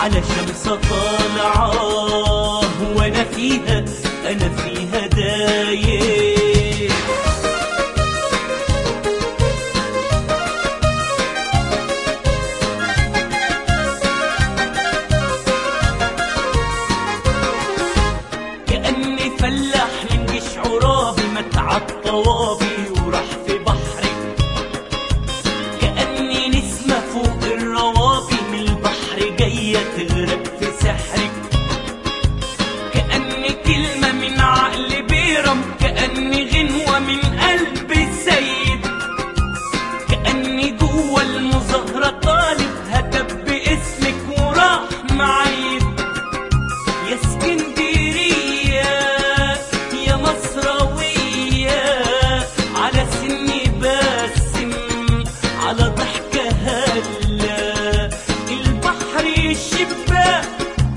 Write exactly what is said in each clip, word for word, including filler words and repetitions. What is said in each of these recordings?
على شمسة طالعة وانا فيها انا فيها دايب. كأني فلاح من جيش عرابي متعب طوابي وراح في بحري، كأني نسمة فوق الروابي من البحر جاية تغرق في سحرك، كأني كلمة من عقل بيرم، كأني غنوة من قلب السيد، كأني جوه المظاهرة طالب هتب باسمك وراح معيد. يا اسكندرية يا مصراوية على سني باسم على ضحكة هلا، البحر شباك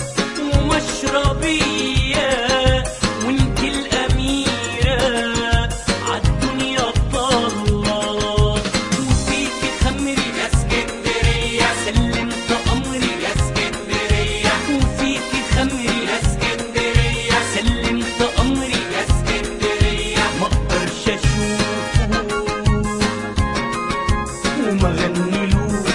ومشربية وانت الأميرة عالدنيا طالة، وفيكي خمري يا اسكندرية سلمت أمري يا اسكندرية، وفيكي خمري يا اسكندرية سلمت أمري يا اسكندرية. مقدرش أشوفه وما غنيلوش،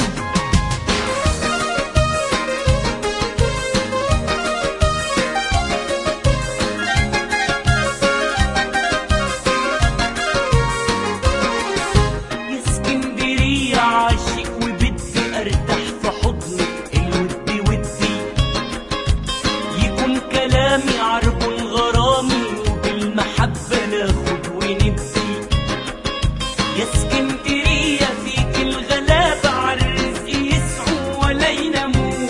يا اسكندرية عاشق وبدي ارتاح في حضنك الودي ودي، يكون كلامي عرب غرامي وبالمحبة ناخد وندي. يا اسكندرية فيك الغلابة عالرزق يسعوا ولا يناموش،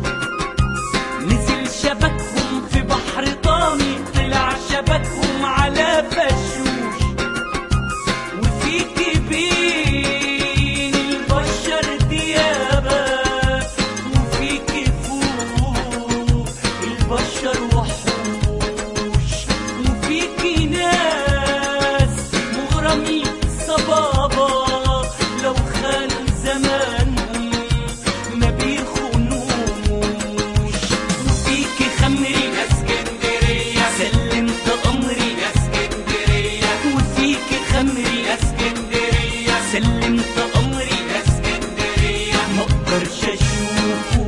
نزل شبكهم في بحر طامي طلع شبكهم على فشوش، وفيكي بين البشر ديابة وفيكي فوق البشر وحوش، وفيكي ناس مغرمين صبابة لو خانوا زمانهم ما بيخونوش، وفيكي خمري يا اسكندرية سلمت أمري يا اسكندرية، وفيكي خمري يا اسكندرية سلمت أمري يا اسكندرية. مقدرش أشوفه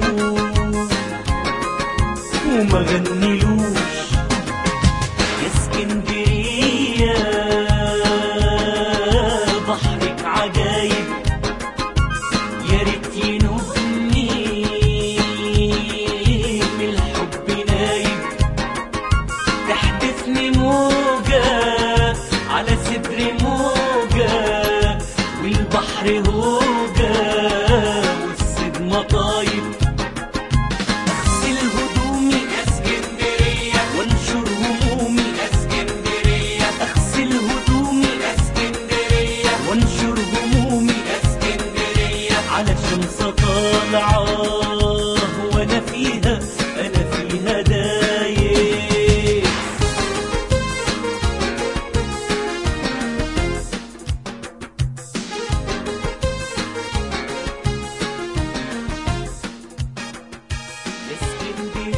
وما غنيلوش، يا اسكندرية بحرك عجايب يا ريت ينوبني من الحب نايب، تحدفني موجة على صدري موجة والبحر هوجة والصدمة طايب. اغسل هدومي يا اسكندرية وانشر همومي يا اسكندرية، اغسل هدومي يا اسكندرية وانشر همومي يا اسكندرية، على شمسة طالعة وانا فيها انا فيها دايب. يا اسكندرية